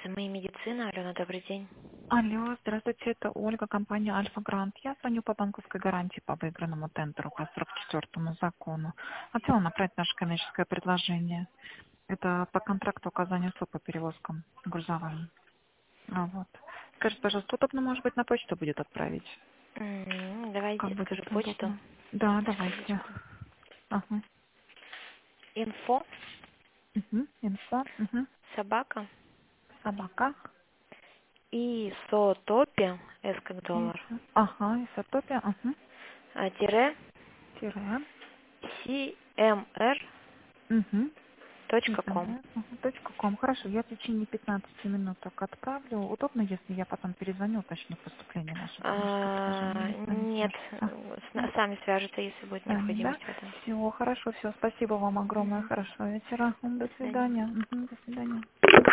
СМИ медицина. Алена, добрый день. Алло, здравствуйте, это Ольга, компания Альфа Грант. Я звоню по банковской гарантии по выигранному тендеру по 44-му закону. Хотела направить наше коммерческое предложение. Это по контракту оказания услуг по перевозкам грузовым. Вот. Скажите, пожалуйста, удобно, может быть, на почту будет отправить? Как Давайте будет скажу почту. удобно? Да, давайте. Секундочку. Ага. Инфо, Инфо. собака, Собака. и сотопи, S как доллар, Ага, Isotopia. Ага. тире, Тире. Угу. cmr.com. .com. Хорошо, я в течение 15 минут только отправлю. Удобно, если я потом перезвоню, уточню поступление нашего коммерческого предложения, или с вами Нет, свяжутся? Да? сами свяжутся, если будет Сами, да? необходимость в этом. Все, хорошо, все. Спасибо вам огромное. Мгм. Хорошего вечера. До До свидания. свидания. До свидания.